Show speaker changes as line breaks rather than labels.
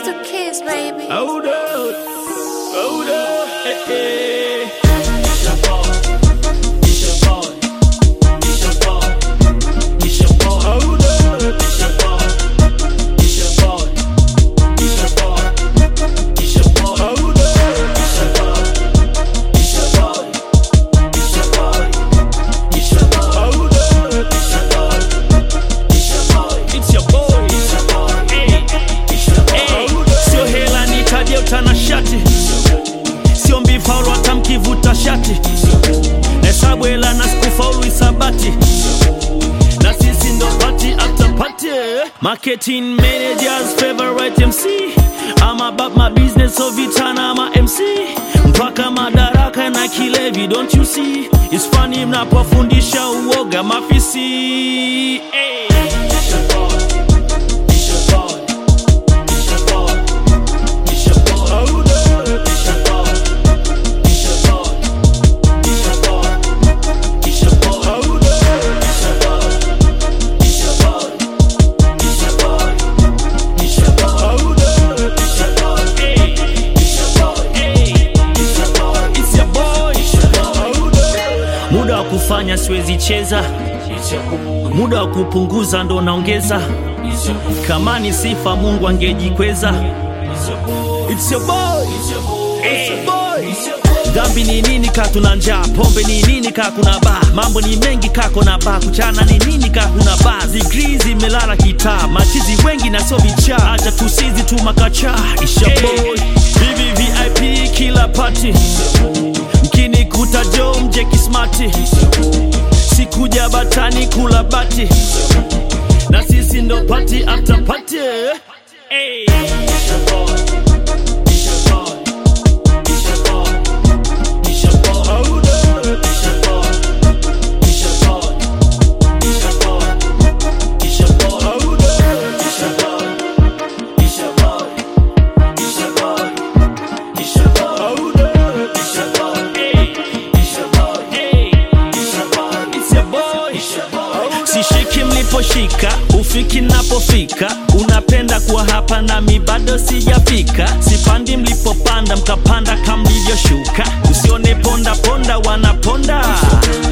Mr. Kiss, baby.
Hold up, hold up, hey, hey.
It's your boy, it's your boy, it's your boy, it's your boy.
Hold up,
it's your boy, it's your boy, it's your boy, it's your boy.
Hold up,
it's your boy, it's your boy, it's your boy, it's your boy.
Hold up,
it's your boy, it's your boy,
it's your boy,
it's your boy,
hey,
it's your boy.
hey. Sio hela nitaje utanashati, sio mbifaulu hata mkivuta shati, hesabu hela na sikufaulu isabati, na sisi ndo party after party. Marketing managers favorite MC, I'm about my business so vitana my MC, mpaka madaraka na kilevi. Don't you see it's funny mnapofundisha uoga mafisi, hey.
It's your boy, it's your boy, it's your boy, it's your boy.
Hold up,
It's your boy, it's your boy, it's your boy, it's your boy.
hold up,
It's your boy, it's your boy, it's your boy, it's your boy.
hold up,
It's your boy,
hey,
it's your boy,
hey.
it's your boy,
It's your boy,
it's your boy.
hold up. Muda wa kufanya siwezi cheza,
It's your boy,
muda wa kupunguza ndo naongeza.
it's your boy,
Kama ni sifa Mungu angejikweza.
it's your boy,
It's your boy,
it's your boy,
it's your boy.
it's your boy.
Dhambi ni nini ka tuna njaa, pombe ni nini ka kuna baa, mambo ni mengi ka kuna baa, kuchana ni nini ka kuna baa, degree zimelala kitaa, machizi wengi na so vichaa, acha tusizi tu makacha. It's your boy, bibi VIP kila party, mkini kuta jo mje kismati, sikuja batani kula bati, na sisi ndo party after party, hey.
It's your boy, it's your boy, it's your boy, it's your boy.
Hold up,
It's your boy, it's your boy, it's your boy, it's your boy.
hold up,
It's your boy, it's your boy, it's your boy, it's your boy.
hold up,
It's your boy,
hey,
it's your boy,
hey.
it's your boy,
It's your boy,
it's your boy.
sishiki mliposhika, ufiki napofika, unapenda kuwa hapa nami bado sijafika, sipandi mlipopanda mkapanda kama mlivyoshuka, usione ponda ponda wanaponda.